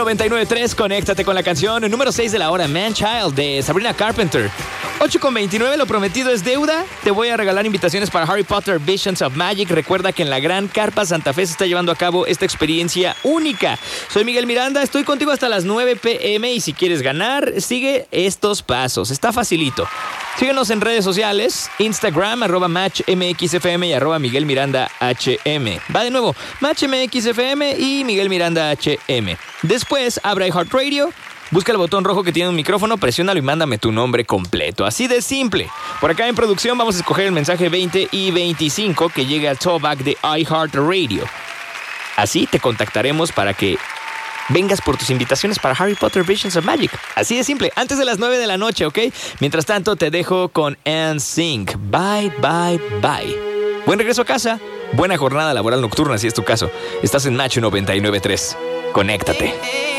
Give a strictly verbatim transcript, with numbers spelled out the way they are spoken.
noventa y nueve punto tres, conéctate con la canción número seis de la hora, Man Child, de Sabrina Carpenter. ocho con veintinueve, lo prometido es deuda. Te voy a regalar invitaciones para Harry Potter Visions of Magic. Recuerda que en la Gran Carpa Santa Fe se está llevando a cabo esta experiencia única. Soy Miguel Miranda, estoy contigo hasta las nueve pm y si quieres ganar, sigue estos pasos. Está facilito. Síguenos en redes sociales, Instagram, arroba MatchMXFM y arroba Miguel Miranda HM. Va de nuevo, MatchMXFM y Miguel Miranda HM. Después, abre iHeartRadio, busca el botón rojo que tiene un micrófono, presiónalo y mándame tu nombre completo. Así de simple. Por acá en producción vamos a escoger el mensaje veinte y veinticinco que llegue al talkback de iHeartRadio. Así te contactaremos para que vengas por tus invitaciones para Harry Potter Visions of Magic. Así de simple, antes de las nueve de la noche, ¿ok? Mientras tanto, te dejo con NSYNC. Bye, bye, bye. Buen regreso a casa. Buena jornada laboral nocturna, si es tu caso. Estás en Match noventa y nueve punto tres. Conéctate.